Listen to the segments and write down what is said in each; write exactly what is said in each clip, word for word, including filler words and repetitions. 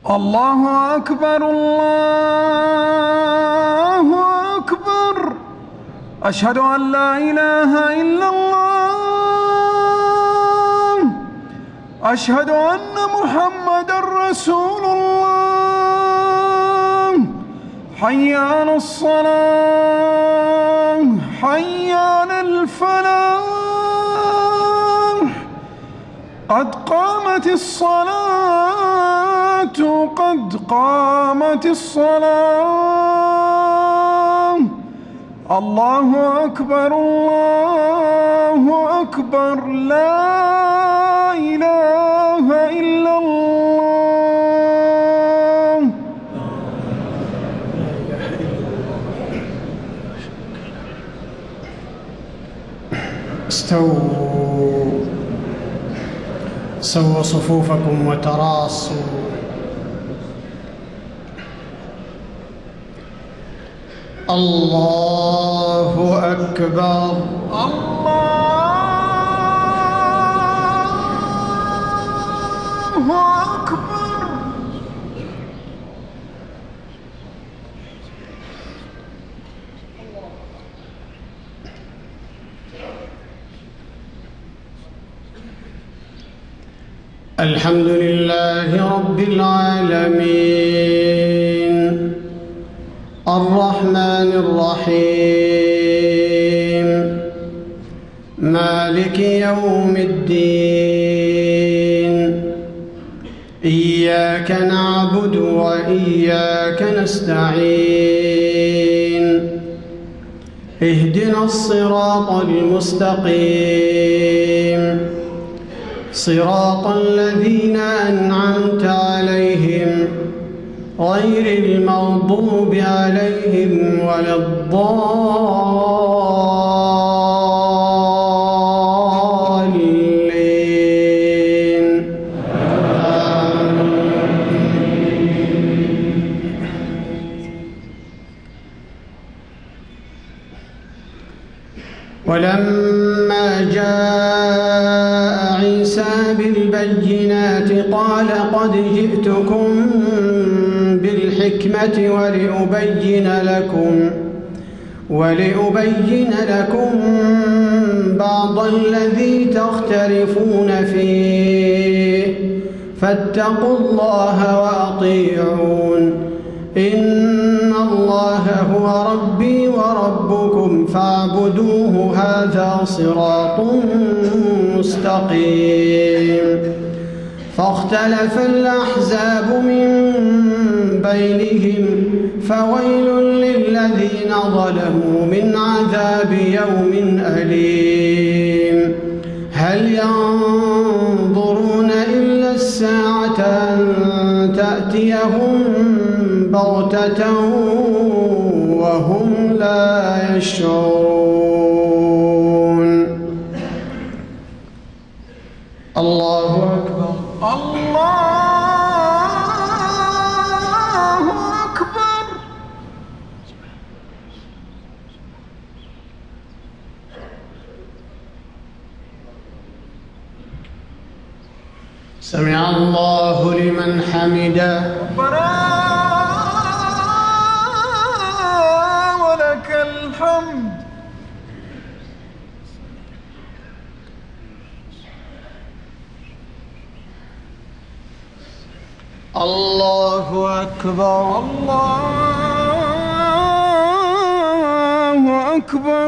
الله أكبر الله أكبر. أشهد أن لا إله إلا الله. أشهد أن محمدًا رسول الله. حي على الصلاة حي على الفلاح. قد قامت الصلاة قد قامت الصلاة. الله أكبر الله أكبر. لا إله إلا الله. استووا سووا صفوفكم وتراصوا. الله أكبر الله أكبر. الحمد لله رب العالمين الرحمن الرحيم مالك يوم الدين. إياك نعبد وإياك نستعين. اهدنا الصراط المستقيم صراط الذين أنعمت عليهم غير المغضوب عليهم ولا الضالين. ولما جاء عيسى بالبينات قال قد جئتكم بالحكمة ولأبين لكم ولأبين لكم بعض الذي تختلفون فيه فاتقوا الله وأطيعون. إن الله هو ربي وربكم فاعبدوه هذا صراط مستقيم. فاختلف الأحزاب من بينهم فويل للذين ظلموا من عذاب يوم أليم. هل ينظرون إلا الساعة أن تأتيهم بغتة وهم لا يشعرون. الله أكبر الله أكبر. سمع الله لمن حمده. ربنا ولك الحمد. الله أكبر الله أكبر.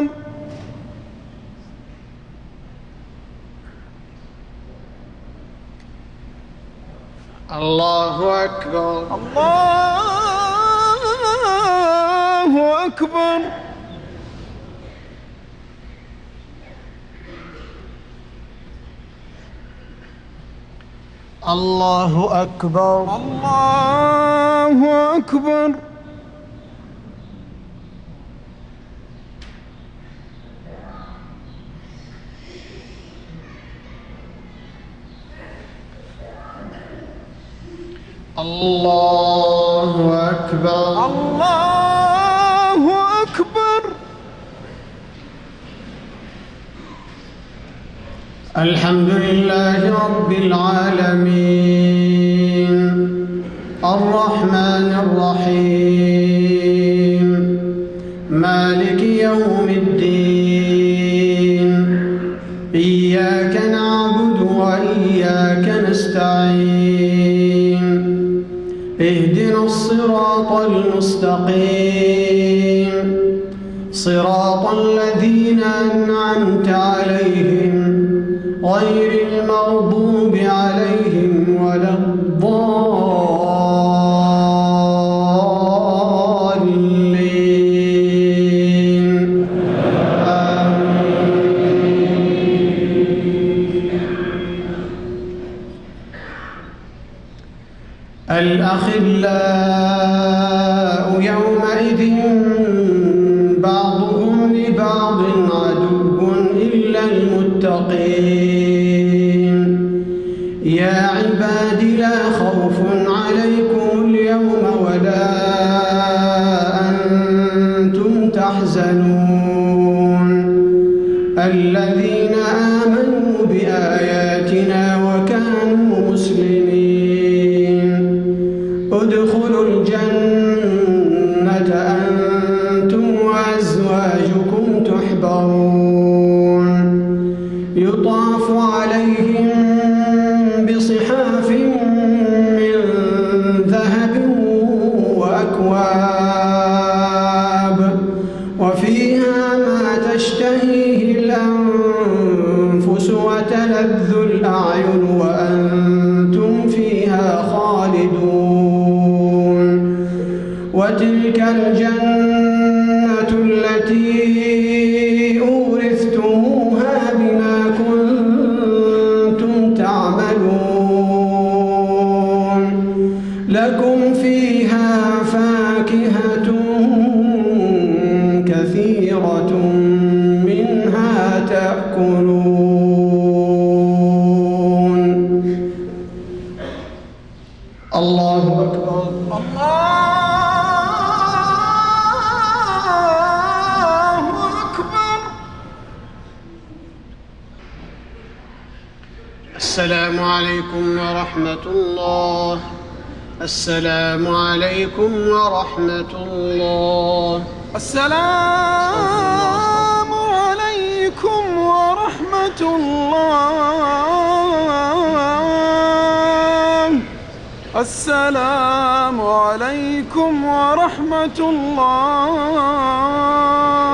الله أكبر الله أكبر. الله أكبر الله أكبر. الله أكبر الله أكبر. الحمد لله رب العالمين الرحمن الرحيم مالك يوم الدين إياك نعبد وإياك نستعين اهدنا الصراط المستقيم صراط الذين أنعمت عليهم غير المغضوب عليهم ولا الضالين آمين. الأخلاء يومئذ بعضهم لبعض عدو إلا المتقين يا عباد لا خوف عليكم اليوم ولا أنتم تحزنون الذين آمنوا بآياتنا وكانوا مسلمين ادخلوا الجنة أنتم وأزواجكم تحبرون يطاف عليهم بصحاف من ذهب وأكواب وفيها ما تشتهيه الأنفس وتلذ الأعين وأنتم فيها خالدون وتلك الجنة التي أورثتموها بما كنتم تعملون لكم فيها فاكهة كثيرة منها تأكلون. الله أكبر. الله أكبر. السلام عليكم ورحمة الله. السلام عليكم ورحمة الله. السلام عليكم ورحمة الله. السلام عليكم ورحمة الله.